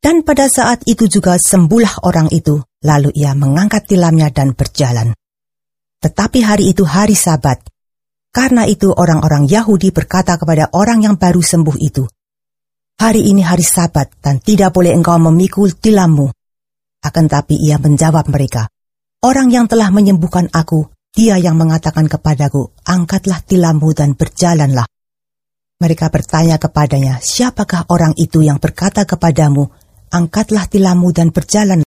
Dan pada saat itu juga sembuhlah orang itu, lalu ia mengangkat tilamnya dan berjalan. Tetapi hari itu hari Sabat. Karena itu orang-orang Yahudi berkata kepada orang yang baru sembuh itu, "Hari ini hari Sabat dan tidak boleh engkau memikul tilammu." Akan tapi ia menjawab mereka, "Orang yang telah menyembuhkan aku, dia yang mengatakan kepadaku, angkatlah tilammu dan berjalanlah." Mereka bertanya kepadanya, "Siapakah orang itu yang berkata kepadamu, angkatlah tilammu dan berjalan?"